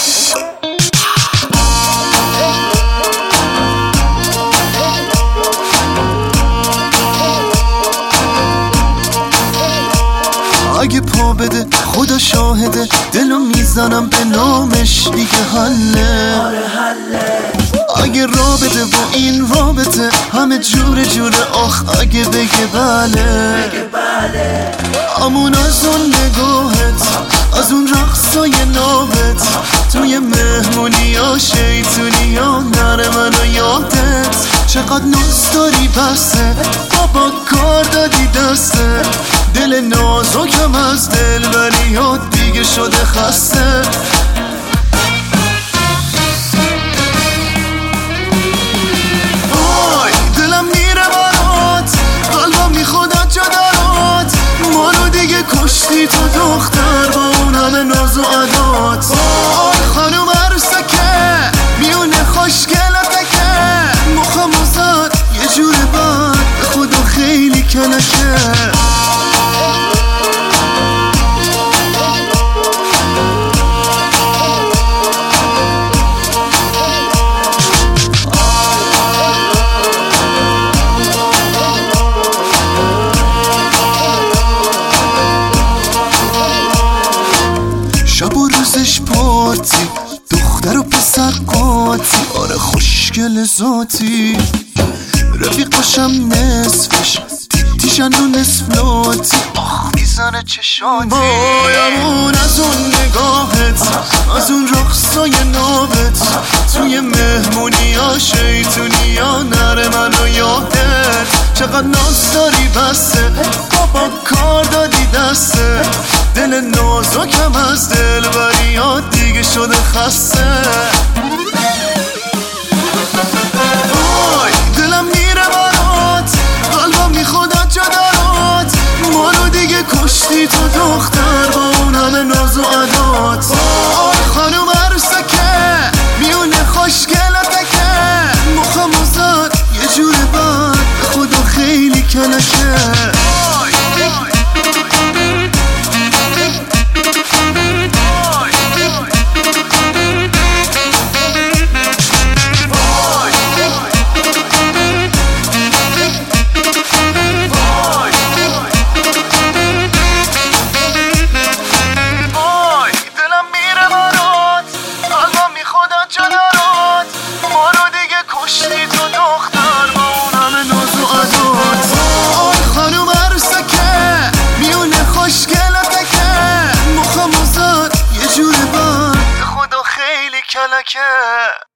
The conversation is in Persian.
اگه پا بده خدا شاهده، دلو میزنم به نامش دیگه حله. اگه را بده با این رابطه همه جوره جوره، آخ اگه بگه بله. امون از اون نگاهت، از اون رقصای نابت، توی مهمونی ها شیطونی ها نره منو یادت. چقدر ناز داری بسه، بابا کار دادی دسته، دل نازکم از دلبری ها دیگه شده خسته. وای دلم میره برات، قلبم میخواد از جدارات، منو دیگه کشتی تو دختر با اون همه ناز و عدات. وای خانوم عروسکه میونه خوشگلتکه، مخم زد یه جور بد به خدا خیلی کلکه. شب و روزش پارتی، دختر و پسر قاطی، آره خوشگل ذاتی، رفیق باشم نصفش تیشن و نصف لاتی، آخ میزنه چشاتی. بایمون از اون نگاهت، از اون رقصای نابت، توی مهمونی ها شیطونی ها نره منو یادت. چقدر ناز داری بسته، بابا کار دادی دسته، دل نازکم از دلبری ها دیگه شده خسته. وای دلم میره برات، قلبم میخواد از جدارات، منو دیگه کشتی تو دختر با اون همه ناز و عدات. وای خانوم عروسکه میونه خوشگلتکه، مخم زد یه جور بد به خدا خیلی کلکه. کشتی تو دختر با اون همه ناز و عدات. وای خانوم عروسکه میونه خوشگلتکه، مخم زد یه جور بد به خدا خیلی کلکه.